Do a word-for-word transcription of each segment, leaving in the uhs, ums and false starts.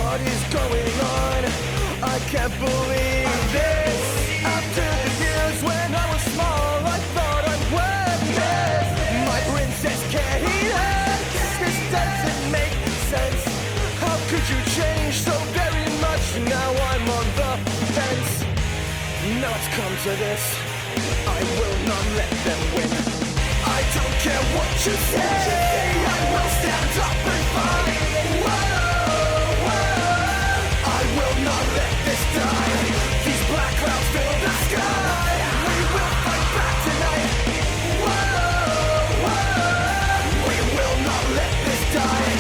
what is going on? I can't believe this. After the years when I was small, I thought I was this. My princess can't eat. This doesn't make sense. How could you change so very much? Now I'm on the fence. Now it's come to this, I will not let them win. I don't care what you say, I will stand up and fight. Whoa, whoa. I will not let this die. These black clouds fill the sky. We will fight back tonight. Whoa, whoa. We will not let this die.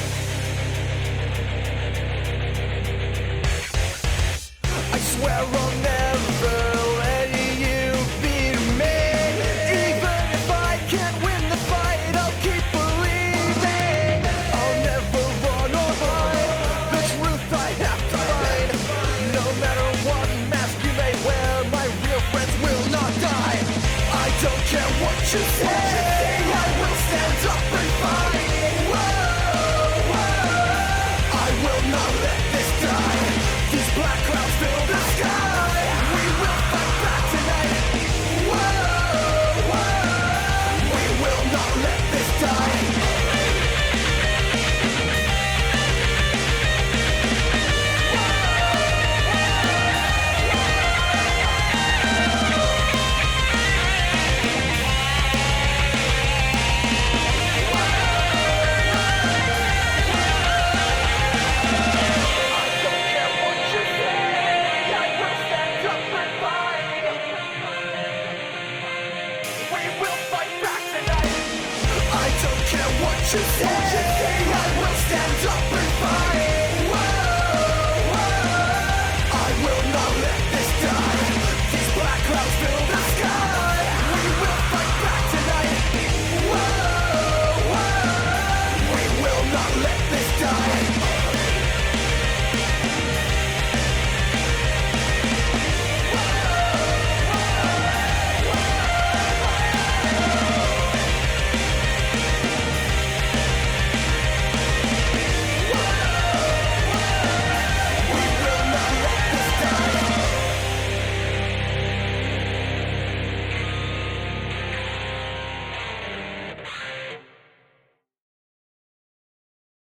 I swear I'll never let you beat me. Even if I can't win the fight, I'll keep believing. I'll never run or hide. The truth I have to find. No matter what mask you may wear, my real friends will not die. I don't care what you say, I will stand up and fight. Whoa, whoa. I will not let